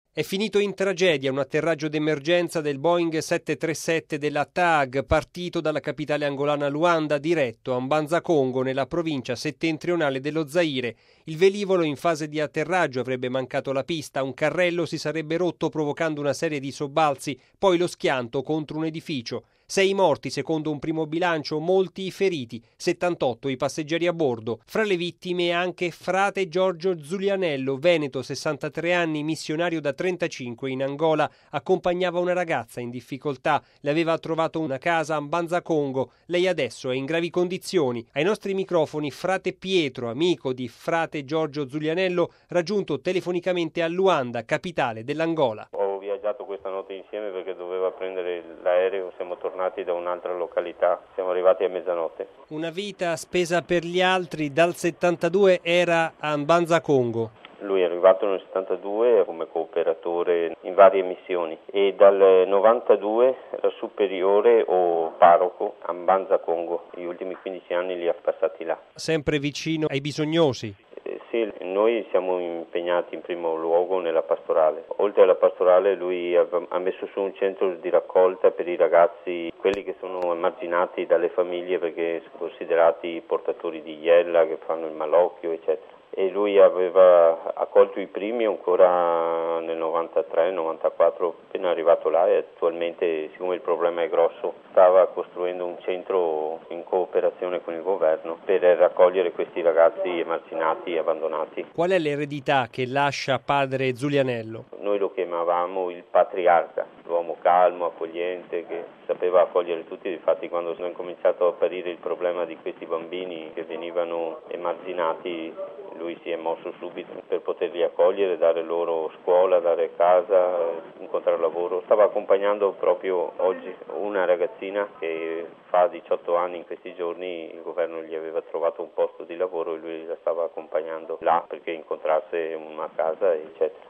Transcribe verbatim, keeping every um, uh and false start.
È finito in tragedia un atterraggio d'emergenza del Boeing sette tre sette della T A G, partito dalla capitale angolana Luanda, diretto a Mbanza Congo, nella provincia settentrionale dello Zaire. Il velivolo in fase di atterraggio avrebbe mancato la pista, un carrello si sarebbe rotto provocando una serie di sobbalzi, poi lo schianto contro un edificio. Sei morti secondo un primo bilancio, molti i feriti, settantotto i passeggeri a bordo. Fra le vittime anche frate Giorgio Zulianello, veneto, sessantatré anni, missionario da trentacinque in Angola, accompagnava una ragazza in difficoltà, le aveva trovato una casa a Mbanza Congo, lei adesso è in gravi condizioni. Ai nostri microfoni frate Pietro, amico di frate Giorgio Zulianello, raggiunto telefonicamente a Luanda, capitale dell'Angola. Ho viaggiato questa notte insieme perché doveva prendere l'aereo, siamo tornati da un'altra località, siamo arrivati a mezzanotte. Una vita spesa per gli altri, dal settantadue era a Mbanza Congo. Lui è arrivato nel settantadue come cooperatore in varie missioni e dal novantadue era superiore o parroco a Mbanza Congo. Gli ultimi quindici anni li ha passati là. Sempre vicino ai bisognosi. Eh, sì, noi siamo impegnati in primo luogo nella pastorale. Oltre alla pastorale lui ha, ha messo su un centro di raccolta per i ragazzi, quelli che sono emarginati dalle famiglie perché sono considerati portatori di iella, che fanno il malocchio, eccetera. E lui aveva accolto i primi ancora nel novantatré novantaquattro, appena arrivato là, e attualmente, siccome il problema è grosso, stava costruendo un centro in cooperazione con il governo per raccogliere questi ragazzi emarginati e abbandonati. Qual è l'eredità che lascia padre Zulianello? Noi lo chiamavamo il patriarca, l'uomo calmo, accogliente, che sapeva accogliere tutti. Infatti quando è cominciato a apparire il problema di questi bambini che venivano emarginati, lui si è mosso subito per poterli accogliere, dare loro scuola, dare casa, incontrare lavoro. Stava accompagnando proprio oggi una ragazzina che fa diciotto anni, in questi giorni il governo gli aveva trovato un posto di lavoro e lui la stava accompagnando là perché incontrasse una casa, eccetera.